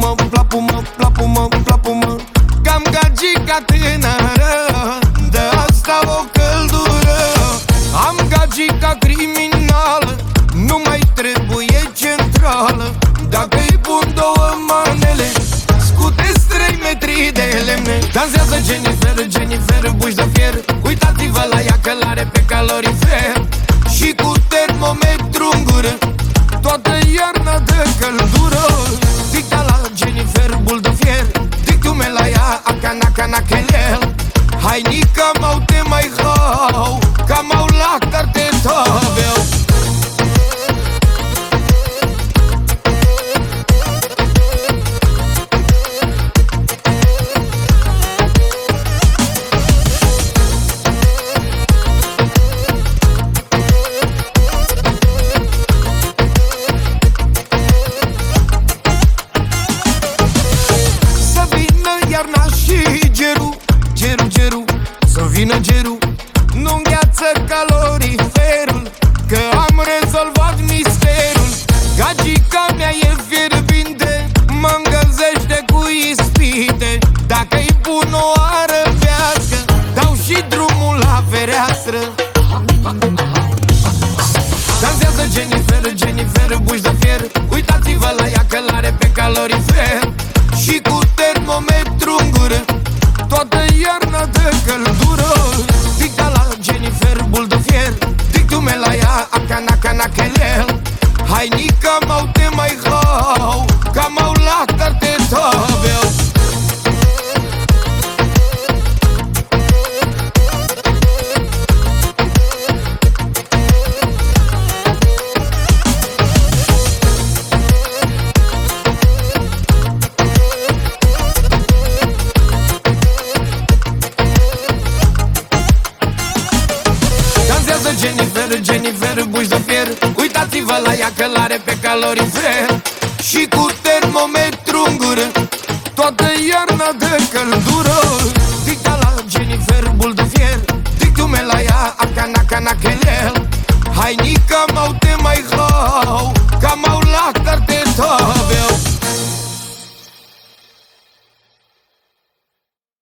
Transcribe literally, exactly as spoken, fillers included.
Plapumă, plapumă, plapumă, plapumă, cam gagica tânără, de asta o căldură. Am gagica criminală, nu mai trebuie centrală. Dacă-i pun două manele, scutesc trei metri de lemne. Dansează Jennifer, Jennifer, buși de fier. Uitați-vă la ea că l-are pe calorifer. Și cu termometru în gură, toată iarna de căldură. Dicta la Jennifer, bul de fier. Dictume la ea, acana, cana, chelel. Hai nica mau te mai hau, ca mau la carte tabeu. Iarna și gerul, gerul, gerul, să vină gerul. Nu îngheață caloriferul, că am rezolvat misterul. Gagica mea e fierbinte, mă îngălzește cu ispite. Dacă-i pun o arăbească, dau și drumul la fereastră. Dansează Jennifer, Jennifer, buși de fier. Uitați-vă la ea că l-are pe calorifer. Și cu termometru în gură, toată iarna de căldură. Dicta la Jennifer, bul de fier. Dictume la ea, acana, cana, chelel. Hai nica mau te mai hau, ca mau la carte tabeu. Jennifer, Jennifer, buși de fier. Uitați-vă la ea că l-are pe calorifer. Și cu termometru în gură, toată ea